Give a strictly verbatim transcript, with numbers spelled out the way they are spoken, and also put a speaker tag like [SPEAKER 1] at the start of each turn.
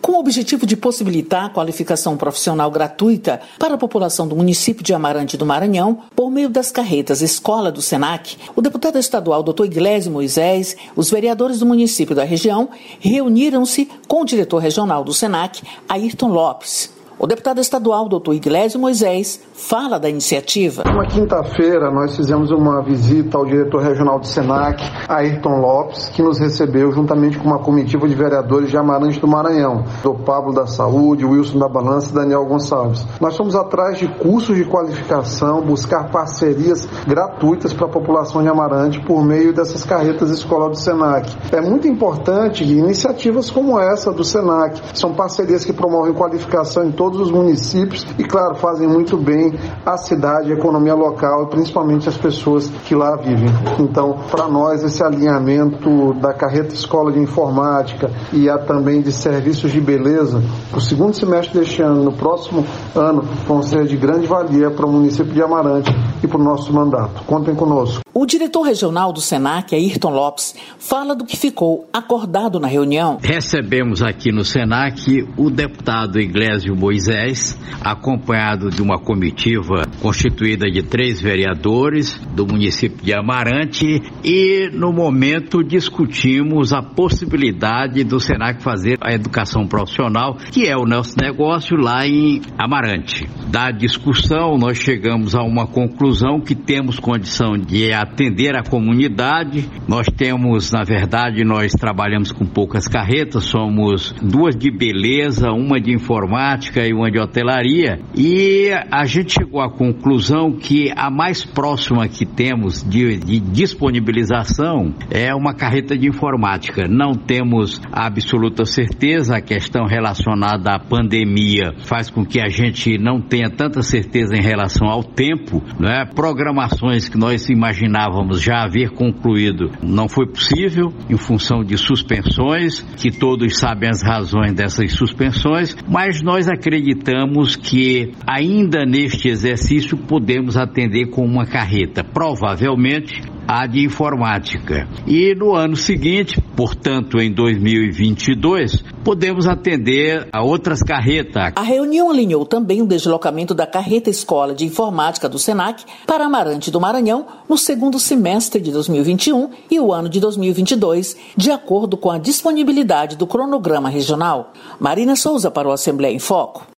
[SPEAKER 1] Com o objetivo de possibilitar a qualificação profissional gratuita para a população do município de Amarante do Maranhão, por meio das carretas Escola do Senac, o deputado estadual doutor Iglesias Moisés, os vereadores do município da região, reuniram-se com o diretor regional do Senac, Ayrton Lopes. O deputado estadual, doutor Iglesias Moisés, fala da iniciativa.
[SPEAKER 2] Na quinta-feira, nós fizemos uma visita ao diretor regional do Senac, Ayrton Lopes, que nos recebeu juntamente com uma comitiva de vereadores de Amarante do Maranhão, do Pablo da Saúde, Wilson da Balança e Daniel Gonçalves. Nós fomos atrás de cursos de qualificação, buscar parcerias gratuitas para a população de Amarante por meio dessas carretas Escola do Senac. É muito importante que iniciativas como essa do Senac, são parcerias que promovem qualificação em todos os municípios e, claro, fazem muito bem à cidade, à economia local, principalmente as pessoas que lá vivem. Então, para nós, esse alinhamento da carreta Escola de Informática e a também de serviços de beleza, o segundo semestre deste ano, no próximo ano, vão ser de grande valia para o município de Amarante e para o nosso mandato. Contem conosco.
[SPEAKER 1] O diretor regional do Senac, Ayrton Lopes, fala do que ficou acordado na reunião.
[SPEAKER 3] Recebemos aqui no Senac o deputado Iglesias Moisés, acompanhado de uma comitiva constituída de três vereadores do município de Amarante, e no momento discutimos a possibilidade do Senac fazer a educação profissional, que é o nosso negócio lá em Amarante. Da discussão, nós chegamos a uma conclusão que temos condição de atender a comunidade. Nós temos, na verdade, nós trabalhamos com poucas carretas, somos duas de beleza, uma de informática e uma de hotelaria, e a gente chegou à conclusão que a mais próxima que temos de, de disponibilização é uma carreta de informática. Não temos absoluta certeza, a questão relacionada à pandemia faz com que a gente não tenha tanta certeza em relação ao tempo, né? Programações que nós imaginávamos já haver concluído não foi possível em função de suspensões, que todos sabem as razões dessas suspensões, mas nós acreditamos que ainda neste exercício podemos atender com uma carreta, provavelmente a de informática. E no ano seguinte, portanto em dois mil e vinte e dois, podemos atender a outras carretas.
[SPEAKER 1] A reunião alinhou também o deslocamento da carreta Escola de Informática do Senac para Amarante do Maranhão no segundo semestre de dois mil e vinte e um e o ano de dois mil e vinte e dois, de acordo com a disponibilidade do cronograma regional. Marina Souza para o Assembleia em Foco.